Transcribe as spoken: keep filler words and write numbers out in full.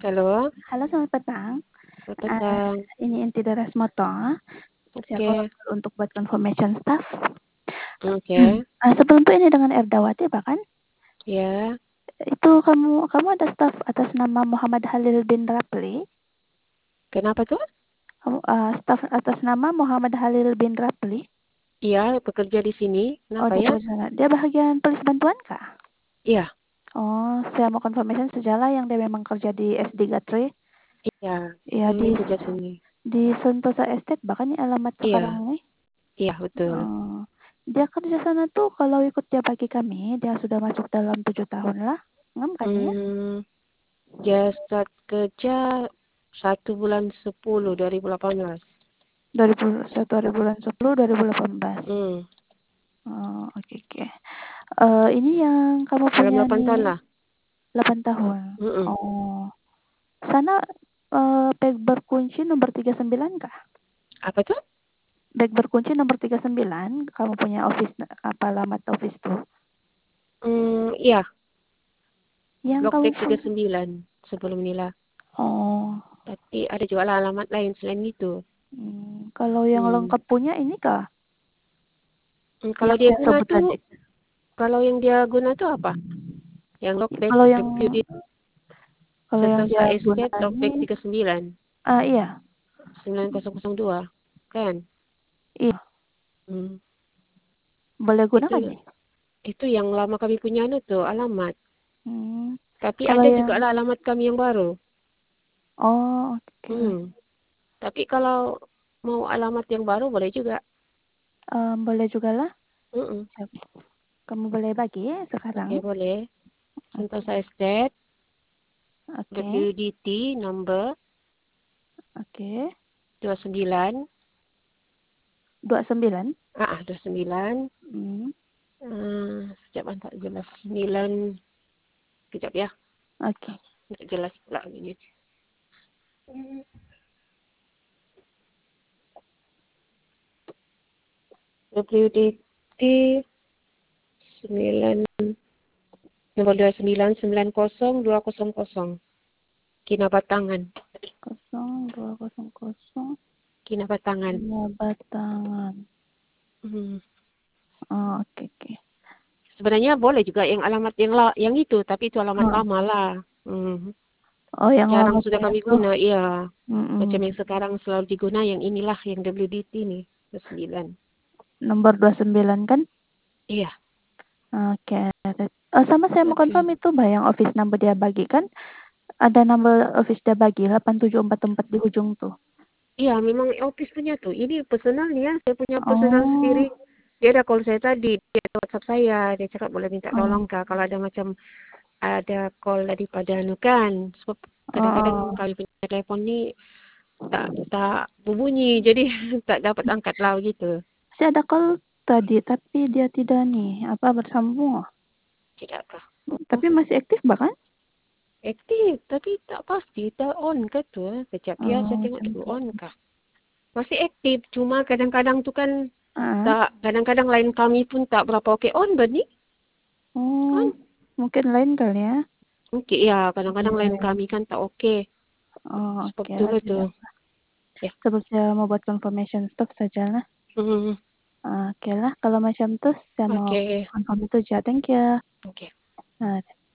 Halo. Halo, selamat petang. Selamat Eee, petang. ini Inti Daras Moto. Saya call Oke. untuk buat confirmation staff. Oke. Eee, sebelum itu ini dengan Erdawati bukan? Iya. Itu kamu kamu ada staf atas nama Muhammad Halil bin Rapli? Kenapa tuh? Kamu, eee, staf atas nama Muhammad Halil bin Rapli? Iya, pekerja di sini. Oh, Kenapa dia ya? pekerja sana. Dia bahagian polis bantuan kah? Iya. Oh, saya mau confirmation sejalan yang dia memang kerja di S D Gatri. Iya, Iya, memang di dia kerja sini. di Sentosa Estate bahkan ini alamat sekarang Iya. ini. Iya, betul. Oh, dia kerja sana tuh kalau ikut dia bagi kami, dia sudah masuk dalam tujuh tahun lah. Ngam kan ya? Mmm, dia start kerja satu bulan sepuluh dua ribu delapan belas. dua ribu satu hari bulan sepuluh dua ribu delapan belas. Mmm. Oh, oke oke. Eee, ini yang kamu Dalam punya delapan tahun nih lah. delapan tahun? Mhm. Oh. Sana, eee, beg berkunci nomor tiga puluh sembilan kah? Apa tuh? Beg berkunci nomor tiga puluh sembilan, kamu punya office apa alamat office tuh? Mmm, iya. Yang Blok kamu T tiga pun sembilan sebelum inilah. Oh. Tapi ada juga lah alamat lain selain itu. Mmm, kalau yang Mmm. lengkap punya ini kah? Mmm, kalau Yang dia saya guna sebut tuh tadi. kalau yang dia guna tuh apa? Yang Lok Dek Kalau yang W D kalau yang Sentosa dia guna Estate Lok Dek ini tiga sembilan. ah, iya. sembilan nol nol dua, kan? Iya. Mmm. Boleh Itu gunakan nih? itu yang lama kami punya anu tuh, alamat. Mmm, Tapi kalau ada yang jugalah alamat kami yang baru. Oh, oke. Mmm. Tapi kalau mau alamat yang baru boleh juga. Mmm, boleh jugalah. Mhm. Siap. Kamu boleh bagi Oke, sekarang? boleh. Oke. Sentosa Estate Oke. W-D-T number Oke. dua sembilan. dua sembilan? Heeh, dua sembilan. Mmm. Eee, sekejap ah, tak jelas. sembilan kejap ya. Oke. Tak jelas pula ini. Mmm. W-D-T sembilan nomor dua sembilan sembilan kosong dua kosong kosong. Kinabatangan. kosong dua kosong kosong. Kinabatangan. Kinabatangan. Mhm. Oh, oke oke. Sebenarnya boleh juga yang alamat yang la yang itu, tapi itu alamat Heeh. lamalah. Mhm. Oh, yang Jarang lama sudah punya kami tuh. guna, iya. Macam Mhm. yang sekarang selalu diguna yang inilah yang W-D-T nih, dua sembilan. Nomor dua sembilan kan? Iya. Oke. Oh, sama saya mau Oke. confirm itu Mbak yang office number dia bagi kan, ada number office dia bagi delapan tujuh empat empat di ujung tuh. Iya, memang office punya tuh. Ini personal nih ya, saya punya personal Oh. sendiri. Dia ada call saya tadi, dia ada WhatsApp saya, dia cakap boleh minta Oh. tolong kah kalau ada macam ada call daripada anu kan. Sebab kadang-kadang Heeh. kami punya telepon ni tak tak berbunyi, jadi tak dapat angkat lah begitu. Saya ada call tadi, tapi dia tidak nih, apa, bersambung. Tidak kah? Oh. Tapi masih aktif bahkan? Aktif, tapi tak pasti tak on ke tu. Kejap ya, saya Oh, tengok macam dulu tu. on kah. Masih aktif, cuma kadang-kadang tu kan Heeh. tak, kadang-kadang line kami pun tak berapa okey on bani. Oh, Kan? mungkin lain kali ya? Okey, ya kadang-kadang Iya line iya. kami kan tak okey. Oh, Sebab oke lah, itulah tu. tidak apa. Ya. Sebab saya mau buat confirmation stop sajalah. Mhm. Oke lah, kalau macam tu saya mau Okey. confirm itu je. Thank you. Okey. Nah